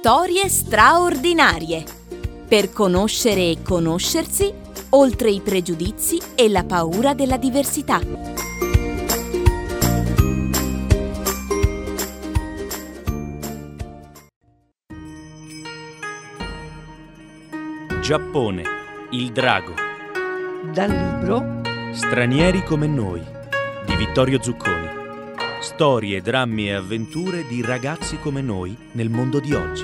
Storie straordinarie. Per conoscere e conoscersi, oltre i pregiudizi e la paura della diversità. Giappone, il drago. Dal libro Stranieri come noi, di Vittorio Zucconi. Storie, drammi e avventure di ragazzi come noi nel mondo di oggi.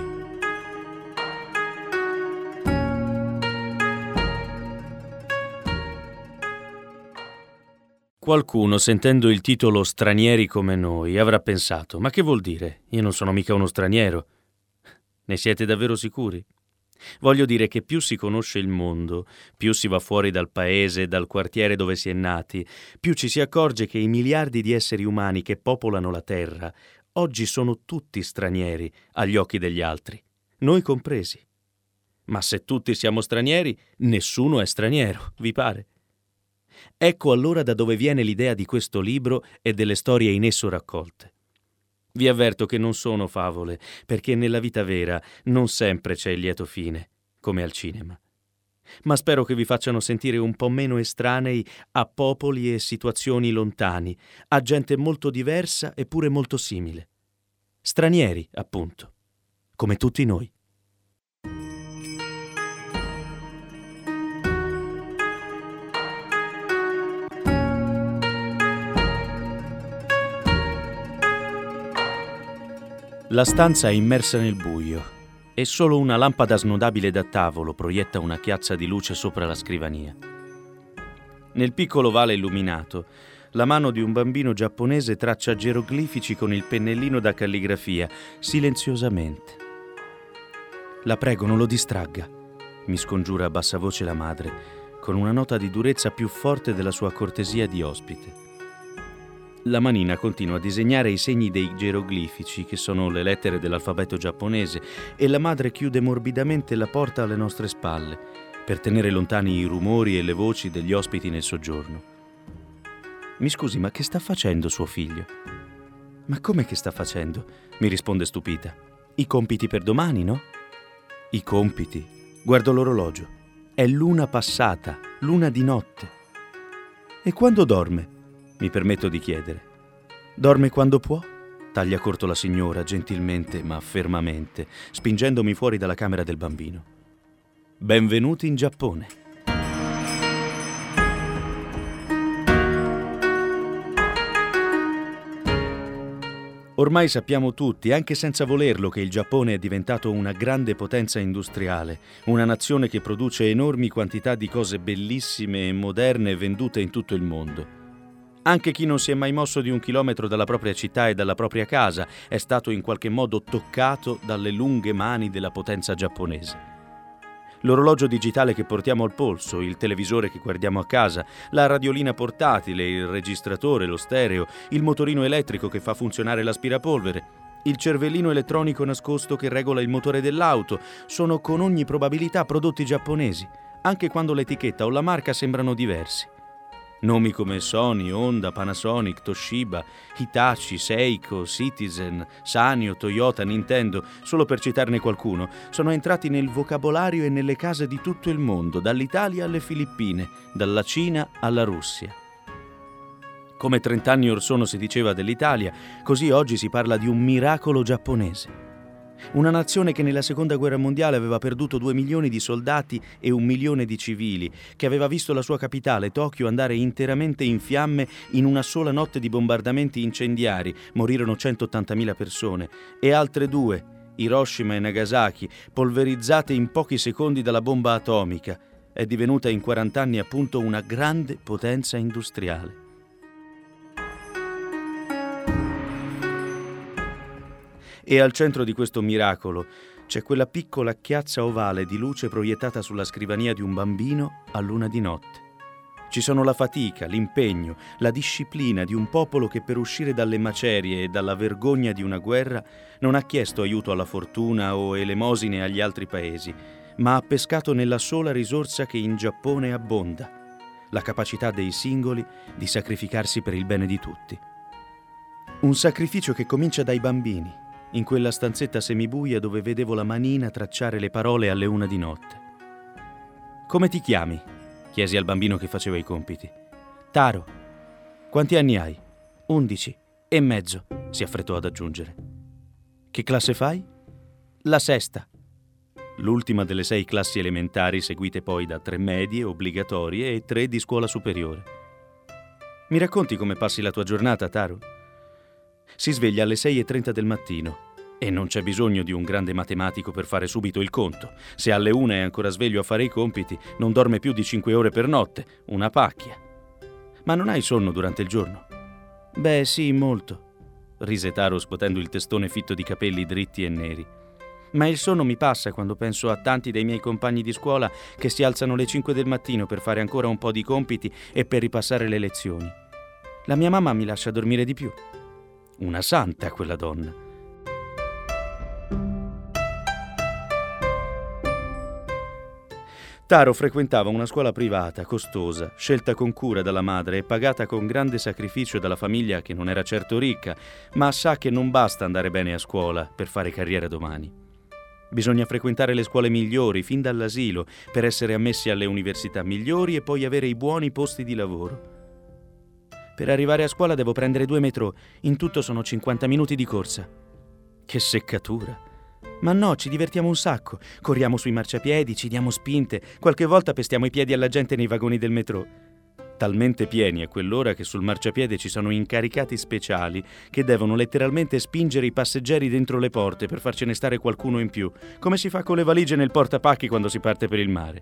Qualcuno, sentendo il titolo Stranieri come noi, avrà pensato: ma che vuol dire? Io non sono mica uno straniero. Ne siete davvero sicuri? Voglio dire che più si conosce il mondo, più si va fuori dal paese, dal quartiere dove si è nati, più ci si accorge che i miliardi di esseri umani che popolano la Terra oggi sono tutti stranieri agli occhi degli altri, noi compresi. Ma se tutti siamo stranieri, nessuno è straniero, vi pare? Ecco allora da dove viene l'idea di questo libro e delle storie in esso raccolte. Vi avverto che non sono favole, perché nella vita vera non sempre c'è il lieto fine, come al cinema. Ma spero che vi facciano sentire un po' meno estranei a popoli e situazioni lontani, a gente molto diversa eppure molto simile. Stranieri, appunto, come tutti noi. La stanza è immersa nel buio e solo una lampada snodabile da tavolo proietta una chiazza di luce sopra la scrivania. Nel piccolo ovale illuminato, la mano di un bambino giapponese traccia geroglifici con il pennellino da calligrafia, silenziosamente. «La prego, non lo distragga», mi scongiura a bassa voce la madre, con una nota di durezza più forte della sua cortesia di ospite. La manina continua a disegnare i segni dei geroglifici, che sono le lettere dell'alfabeto giapponese, e la madre chiude morbidamente la porta alle nostre spalle, per tenere lontani i rumori e le voci degli ospiti nel soggiorno. «Mi scusi, ma che sta facendo suo figlio?» «Ma come che sta facendo?» mi risponde stupita. «I compiti per domani, no?» «I compiti?» Guardo l'orologio. «È l'una passata, l'una di notte». «E quando dorme?» Mi permetto di chiedere. «Dorme quando può?» Taglia corto la signora, gentilmente ma fermamente, spingendomi fuori dalla camera del bambino. Benvenuti in Giappone. Ormai sappiamo tutti, anche senza volerlo, che il Giappone è diventato una grande potenza industriale, una nazione che produce enormi quantità di cose bellissime e moderne vendute in tutto il mondo. Anche chi non si è mai mosso di 1 chilometro dalla propria città e dalla propria casa è stato in qualche modo toccato dalle lunghe mani della potenza giapponese. L'orologio digitale che portiamo al polso, il televisore che guardiamo a casa, la radiolina portatile, il registratore, lo stereo, il motorino elettrico che fa funzionare l'aspirapolvere, il cervellino elettronico nascosto che regola il motore dell'auto, sono con ogni probabilità prodotti giapponesi, anche quando l'etichetta o la marca sembrano diversi. Nomi come Sony, Honda, Panasonic, Toshiba, Hitachi, Seiko, Citizen, Sanyo, Toyota, Nintendo, solo per citarne qualcuno, sono entrati nel vocabolario e nelle case di tutto il mondo, dall'Italia alle Filippine, dalla Cina alla Russia. Come 30 anni or sono si diceva dell'Italia, così oggi si parla di un miracolo giapponese. Una nazione che nella Seconda Guerra Mondiale aveva perduto 2 milioni di soldati e 1 milione di civili, che aveva visto la sua capitale, Tokyo, andare interamente in fiamme in una sola notte di bombardamenti incendiari, morirono 180.000 persone, e altre 2, Hiroshima e Nagasaki, polverizzate in pochi secondi dalla bomba atomica, è divenuta in 40 anni appunto una grande potenza industriale. E al centro di questo miracolo c'è quella piccola chiazza ovale di luce proiettata sulla scrivania di un bambino a luna di notte. Ci sono la fatica, l'impegno, la disciplina di un popolo che per uscire dalle macerie e dalla vergogna di una guerra non ha chiesto aiuto alla fortuna o elemosine agli altri paesi, ma ha pescato nella sola risorsa che in Giappone abbonda, la capacità dei singoli di sacrificarsi per il bene di tutti. Un sacrificio che comincia dai bambini, in quella stanzetta semibuia dove vedevo la manina tracciare le parole alle 1 di notte. «Come ti chiami?» chiesi al bambino che faceva i compiti. «Taro». «Quanti anni hai?» 11 e mezzo, si affrettò ad aggiungere. «Che classe fai?» «La sesta». L'ultima delle 6 classi elementari, seguite poi da 3 medie obbligatorie e 3 di scuola superiore. «Mi racconti come passi la tua giornata, Taro?» Si sveglia alle 6:30 del mattino e non c'è bisogno di un grande matematico per fare subito il conto. Se alle 1 è ancora sveglio a fare i compiti, non dorme più di 5 ore per notte, una pacchia. «Ma non hai sonno durante il giorno?» «Beh, sì, molto», rise Taro scuotendo il testone fitto di capelli dritti e neri. «Ma il sonno mi passa quando penso a tanti dei miei compagni di scuola che si alzano alle 5 del mattino per fare ancora un po' di compiti e per ripassare le lezioni. La mia mamma mi lascia dormire di più. Una santa quella donna». Taro frequentava una scuola privata, costosa, scelta con cura dalla madre e pagata con grande sacrificio dalla famiglia che non era certo ricca, ma sa che non basta andare bene a scuola per fare carriera domani. Bisogna frequentare le scuole migliori fin dall'asilo per essere ammessi alle università migliori e poi avere i buoni posti di lavoro. «Per arrivare a scuola devo prendere 2 metro, in tutto sono 50 minuti di corsa». «Che seccatura!» «Ma no, ci divertiamo un sacco. Corriamo sui marciapiedi, ci diamo spinte, qualche volta pestiamo i piedi alla gente nei vagoni del metro». Talmente pieni a quell'ora che sul marciapiede ci sono incaricati speciali che devono letteralmente spingere i passeggeri dentro le porte per farcene stare qualcuno in più, come si fa con le valigie nel portapacchi quando si parte per il mare.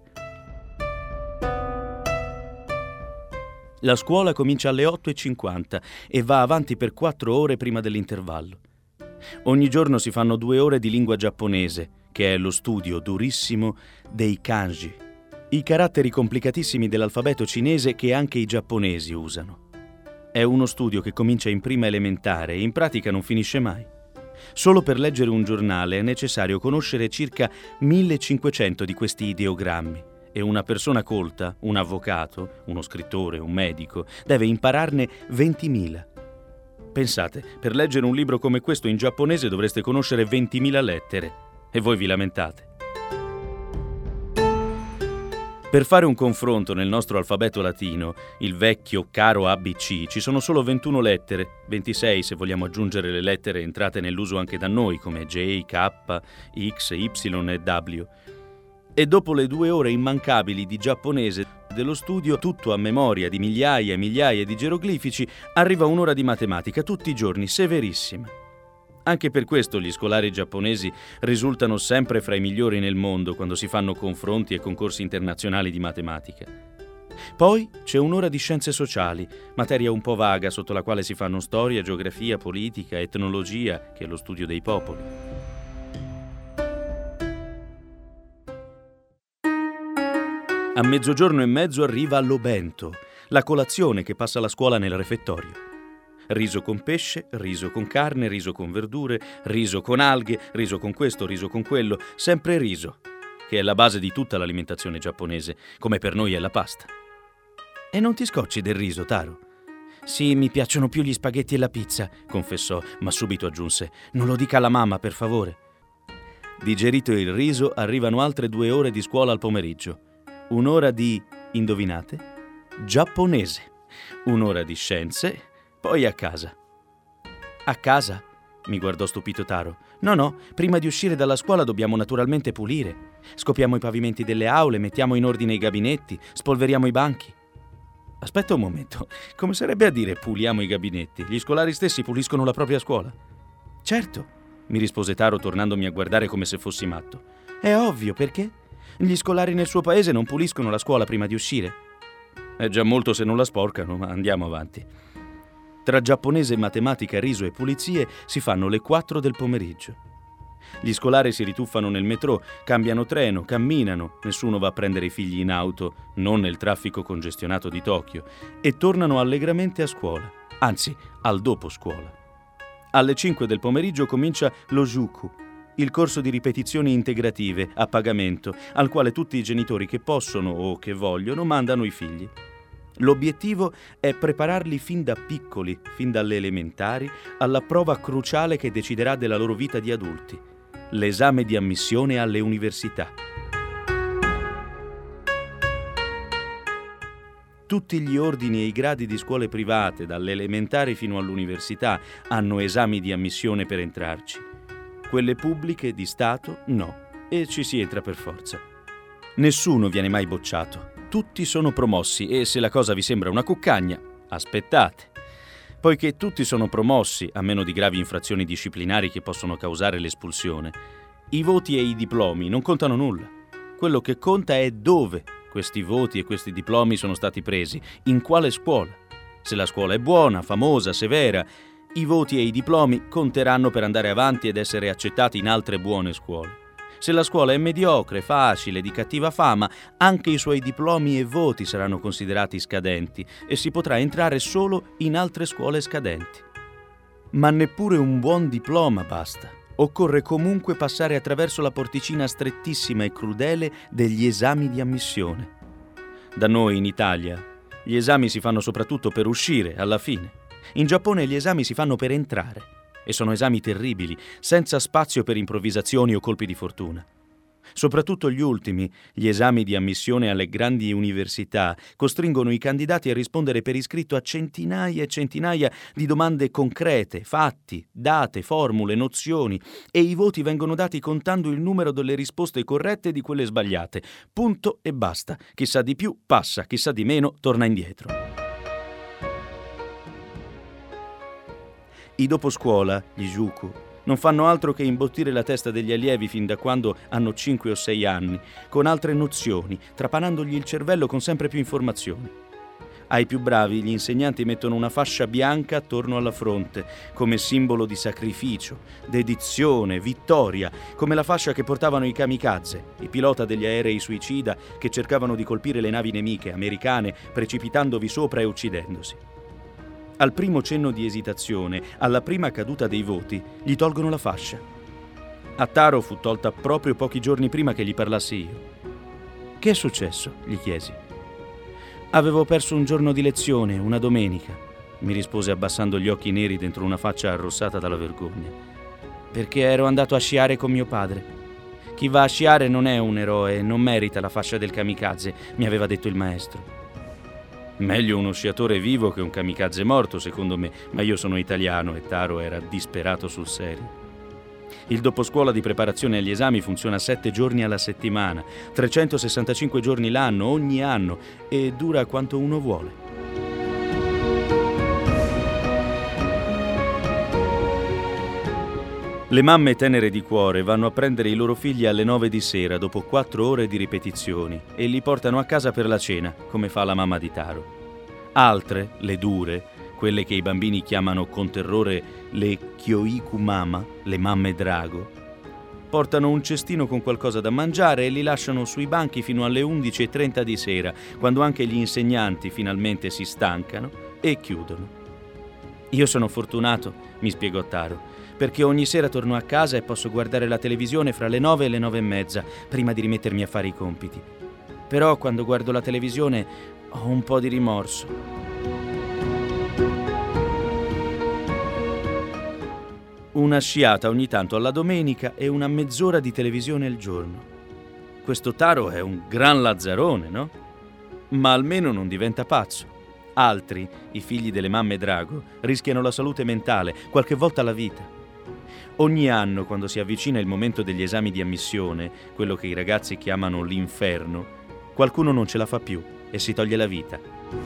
La scuola comincia alle 8:50 e va avanti per 4 ore prima dell'intervallo. Ogni giorno si fanno 2 ore di lingua giapponese, che è lo studio durissimo dei kanji, i caratteri complicatissimi dell'alfabeto cinese che anche i giapponesi usano. È uno studio che comincia in prima elementare e in pratica non finisce mai. Solo per leggere un giornale è necessario conoscere circa 1500 di questi ideogrammi e una persona colta, un avvocato, uno scrittore, un medico, deve impararne 20.000. Pensate, per leggere un libro come questo in giapponese dovreste conoscere 20.000 lettere e voi vi lamentate. Per fare un confronto nel nostro alfabeto latino, il vecchio caro ABC, ci sono solo 21 lettere, 26 se vogliamo aggiungere le lettere entrate nell'uso anche da noi come J, K, X, Y e W. E dopo le 2 ore immancabili di giapponese dello studio, tutto a memoria di migliaia e migliaia di geroglifici, arriva un'ora di matematica tutti i giorni, severissima. Anche per questo gli scolari giapponesi risultano sempre fra i migliori nel mondo quando si fanno confronti e concorsi internazionali di matematica. Poi c'è un'ora di scienze sociali, materia un po' vaga sotto la quale si fanno storia, geografia, politica, etnologia, che è lo studio dei popoli. A 12:30 arriva l'obento, la colazione che passa la scuola nel refettorio. Riso con pesce, riso con carne, riso con verdure, riso con alghe, riso con questo, riso con quello, sempre riso, che è la base di tutta l'alimentazione giapponese, come per noi è la pasta. «E non ti scocci del riso, Taro?» «Sì, mi piacciono più gli spaghetti e la pizza», confessò, ma subito aggiunse: «Non lo dica alla mamma, per favore». Digerito il riso, arrivano altre 2 ore di scuola al pomeriggio. 1 ora di, indovinate? Giapponese. 1 ora di scienze, poi a casa. «A casa?» mi guardò stupito Taro. No, prima di uscire dalla scuola dobbiamo naturalmente pulire. Scopiamo i pavimenti delle aule, mettiamo in ordine i gabinetti, spolveriamo i banchi». «Aspetta un momento, come sarebbe a dire puliamo i gabinetti? Gli scolari stessi puliscono la propria scuola?» «Certo», mi rispose Taro tornandomi a guardare come se fossi matto. «È ovvio, perché? Gli scolari nel suo paese non puliscono la scuola prima di uscire». «È già molto se non la sporcano, ma andiamo avanti». Tra giapponese, matematica, riso e pulizie si fanno le 4 del pomeriggio. Gli scolari si rituffano nel metro, cambiano treno, camminano, nessuno va a prendere i figli in auto, non nel traffico congestionato di Tokyo, e tornano allegramente a scuola, anzi, al dopo scuola. Alle 5 del pomeriggio comincia lo Juku, il corso di ripetizioni integrative a pagamento, al quale tutti i genitori che possono o che vogliono mandano i figli. L'obiettivo è prepararli fin da piccoli, fin dalle elementari, alla prova cruciale che deciderà della loro vita di adulti, l'esame di ammissione alle università. Tutti gli ordini e i gradi di scuole private, dalle elementari fino all'università, hanno esami di ammissione per entrarci. Quelle pubbliche di Stato no, e ci si entra per forza. Nessuno viene mai bocciato. Tutti sono promossi e se la cosa vi sembra una cuccagna, aspettate. Poiché tutti sono promossi, a meno di gravi infrazioni disciplinari che possono causare l'espulsione, i voti e i diplomi non contano nulla. Quello che conta è dove questi voti e questi diplomi sono stati presi, in quale scuola. Se la scuola è buona, famosa, severa, i voti e i diplomi conteranno per andare avanti ed essere accettati in altre buone scuole. Se la scuola è mediocre, facile, di cattiva fama, anche i suoi diplomi e voti saranno considerati scadenti e si potrà entrare solo in altre scuole scadenti. Ma neppure un buon diploma basta. Occorre comunque passare attraverso la porticina strettissima e crudele degli esami di ammissione. Da noi in Italia gli esami si fanno soprattutto per uscire alla fine. In Giappone gli esami si fanno per entrare. E sono esami terribili, senza spazio per improvvisazioni o colpi di fortuna. Soprattutto gli ultimi, gli esami di ammissione alle grandi università, costringono i candidati a rispondere per iscritto a centinaia e centinaia di domande concrete, fatti, date, formule, nozioni, e i voti vengono dati contando il numero delle risposte corrette e di quelle sbagliate. Punto e basta. Chi sa di più passa, chi sa di meno torna indietro. I doposcuola, gli juku, non fanno altro che imbottire la testa degli allievi fin da quando hanno 5 o 6 anni, con altre nozioni, trapanandogli il cervello con sempre più informazioni. Ai più bravi gli insegnanti mettono una fascia bianca attorno alla fronte, come simbolo di sacrificio, dedizione, vittoria, come la fascia che portavano i kamikaze, i pilota degli aerei suicida che cercavano di colpire le navi nemiche americane, precipitandovi sopra e uccidendosi. Al primo cenno di esitazione, alla prima caduta dei voti, gli tolgono la fascia. A Taro fu tolta proprio pochi giorni prima che gli parlassi io. «Che è successo?» gli chiesi. «Avevo perso un giorno di lezione, una domenica», mi rispose abbassando gli occhi neri dentro una faccia arrossata dalla vergogna. «Perché ero andato a sciare con mio padre. Chi va a sciare non è un eroe e non merita la fascia del kamikaze», mi aveva detto il maestro. Meglio uno sciatore vivo che un kamikaze morto, secondo me, ma io sono italiano e Taro era disperato sul serio. Il doposcuola di preparazione agli esami funziona 7 giorni alla settimana, 365 giorni l'anno, ogni anno, e dura quanto uno vuole. Le mamme tenere di cuore vanno a prendere i loro figli alle 9 di sera dopo 4 ore di ripetizioni e li portano a casa per la cena, come fa la mamma di Taro. Altre, le dure, quelle che i bambini chiamano con terrore le kyoiku mama, le mamme drago, portano un cestino con qualcosa da mangiare e li lasciano sui banchi fino alle 11:30 di sera, quando anche gli insegnanti finalmente si stancano e chiudono. Io sono fortunato, mi spiegò Taro, perché ogni sera torno a casa e posso guardare la televisione fra le 9 e le 9:30, prima di rimettermi a fare i compiti. Però quando guardo la televisione ho un po' di rimorso. Una sciata ogni tanto alla domenica e una mezz'ora di televisione al giorno. Questo Taro è un gran lazzarone, no? Ma almeno non diventa pazzo. Altri, i figli delle mamme drago, rischiano la salute mentale, qualche volta la vita. Ogni anno, quando si avvicina il momento degli esami di ammissione, quello che i ragazzi chiamano l'inferno, qualcuno non ce la fa più e si toglie la vita.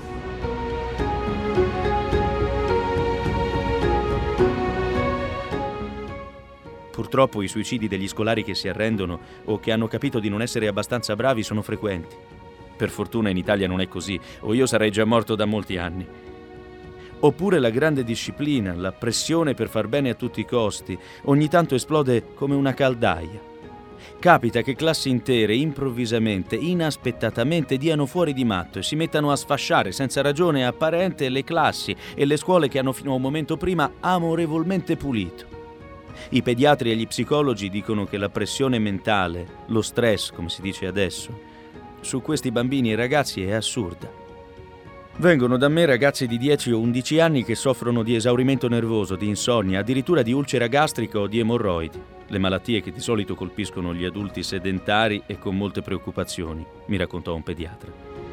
Purtroppo i suicidi degli scolari che si arrendono o che hanno capito di non essere abbastanza bravi sono frequenti. Per fortuna in Italia non è così, o io sarei già morto da molti anni. Oppure la grande disciplina, la pressione per far bene a tutti i costi, ogni tanto esplode come una caldaia. Capita che classi intere improvvisamente, inaspettatamente diano fuori di matto e si mettano a sfasciare senza ragione apparente le classi e le scuole che hanno fino a un momento prima amorevolmente pulito. I pediatri e gli psicologi dicono che la pressione mentale, lo stress, come si dice adesso, su questi bambini e ragazzi è assurda. Vengono da me ragazzi di 10 o 11 anni che soffrono di esaurimento nervoso, di insonnia, addirittura di ulcera gastrica o di emorroidi, le malattie che di solito colpiscono gli adulti sedentari e con molte preoccupazioni, mi raccontò un pediatra.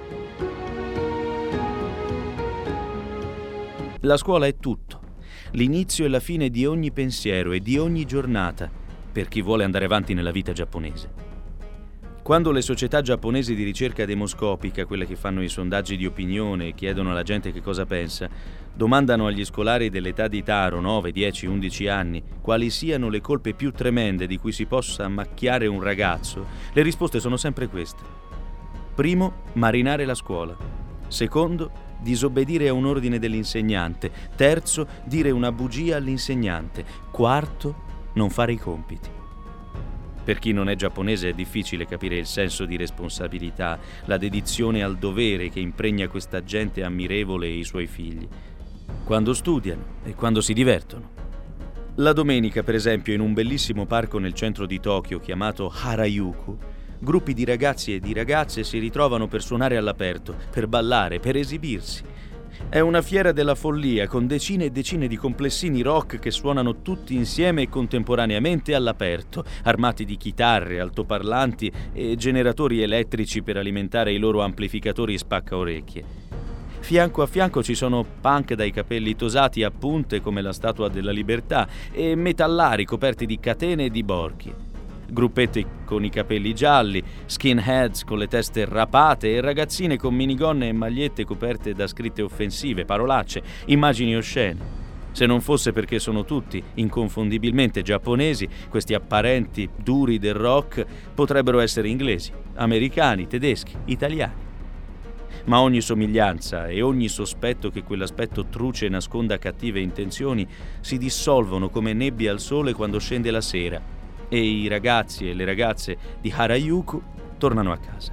La scuola è tutto, l'inizio e la fine di ogni pensiero e di ogni giornata per chi vuole andare avanti nella vita giapponese. Quando le società giapponesi di ricerca demoscopica, quelle che fanno i sondaggi di opinione e chiedono alla gente che cosa pensa, domandano agli scolari dell'età di Taro, 9, 10, 11 anni, quali siano le colpe più tremende di cui si possa macchiare un ragazzo, le risposte sono sempre queste. Primo, marinare la scuola. Secondo, disobbedire a un ordine dell'insegnante. Terzo, dire una bugia all'insegnante. Quarto, non fare i compiti. Per chi non è giapponese è difficile capire il senso di responsabilità, la dedizione al dovere che impregna questa gente ammirevole e i suoi figli, quando studiano e quando si divertono. La domenica, per esempio, in un bellissimo parco nel centro di Tokyo chiamato Harajuku, gruppi di ragazzi e di ragazze si ritrovano per suonare all'aperto, per ballare, per esibirsi. È una fiera della follia con decine e decine di complessini rock che suonano tutti insieme e contemporaneamente all'aperto, armati di chitarre, altoparlanti e generatori elettrici per alimentare i loro amplificatori spaccaorecchie. Fianco a fianco ci sono punk dai capelli tosati a punte come la Statua della Libertà e metallari coperti di catene e di borchie. Gruppetti con i capelli gialli, skinheads con le teste rapate e ragazzine con minigonne e magliette coperte da scritte offensive, parolacce, immagini oscene. Se non fosse perché sono tutti inconfondibilmente giapponesi, questi apparenti duri del rock potrebbero essere inglesi, americani, tedeschi, italiani. Ma ogni somiglianza e ogni sospetto che quell'aspetto truce nasconda cattive intenzioni si dissolvono come nebbia al sole quando scende la sera e i ragazzi e le ragazze di Harajuku tornano a casa.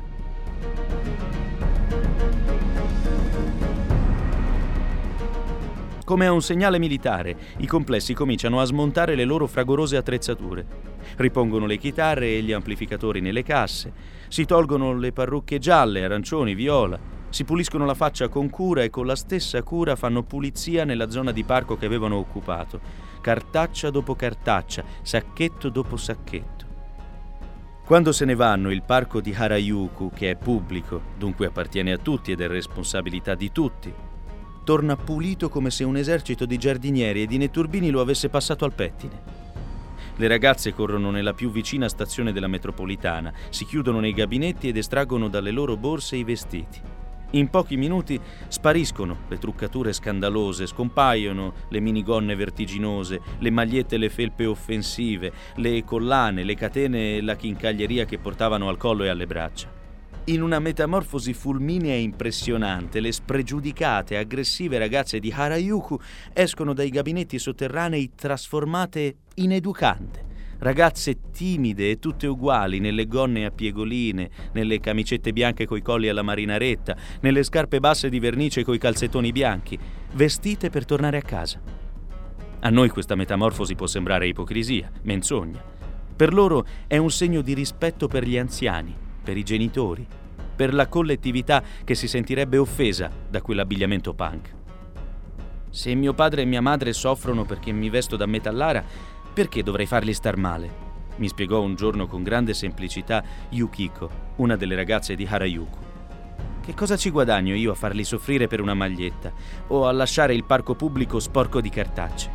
Come a un segnale militare, i complessi cominciano a smontare le loro fragorose attrezzature. Ripongono le chitarre e gli amplificatori nelle casse, si tolgono le parrucche gialle, arancioni, viola, si puliscono la faccia con cura e con la stessa cura fanno pulizia nella zona di parco che avevano occupato. Cartaccia dopo cartaccia, sacchetto dopo sacchetto. Quando se ne vanno, il parco di Harajuku, che è pubblico, dunque appartiene a tutti ed è responsabilità di tutti, torna pulito come se un esercito di giardinieri e di netturbini lo avesse passato al pettine. Le ragazze corrono nella più vicina stazione della metropolitana, si chiudono nei gabinetti ed estraggono dalle loro borse i vestiti. In pochi minuti spariscono le truccature scandalose, scompaiono le minigonne vertiginose, le magliette e le felpe offensive, le collane, le catene e la chincaglieria che portavano al collo e alle braccia. In una metamorfosi fulminea e impressionante, le spregiudicate, aggressive ragazze di Harajuku escono dai gabinetti sotterranei trasformate in educande. Ragazze timide e tutte uguali, nelle gonne a piegoline, nelle camicette bianche coi colli alla marinaretta, nelle scarpe basse di vernice coi calzettoni bianchi, vestite per tornare a casa. A noi questa metamorfosi può sembrare ipocrisia, menzogna. Per loro è un segno di rispetto per gli anziani, per i genitori, per la collettività che si sentirebbe offesa da quell'abbigliamento punk. Se mio padre e mia madre soffrono perché mi vesto da metallara, perché dovrei farli star male? Mi spiegò un giorno con grande semplicità Yukiko, una delle ragazze di Harajuku. Che cosa ci guadagno io a farli soffrire per una maglietta o a lasciare il parco pubblico sporco di cartacce?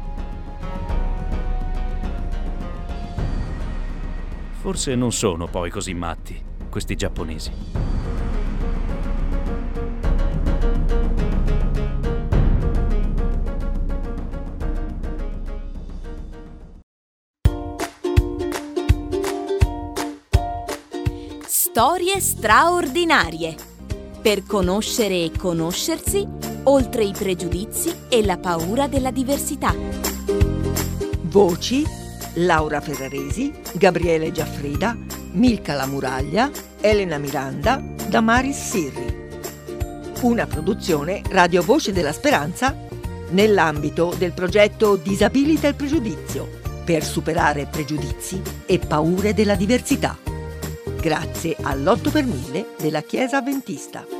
Forse non sono poi così matti, questi giapponesi. Storie straordinarie per conoscere e conoscersi oltre i pregiudizi e la paura della diversità. Voci: Laura Ferraresi, Gabriele Giaffrida, Milka La Muraglia, Elena Miranda, Damaris Sirri. Una produzione Radio Voce della Speranza nell'ambito del progetto Disabilita il pregiudizio per superare pregiudizi e paure della diversità. Grazie all'8 per 1000 della Chiesa Adventista.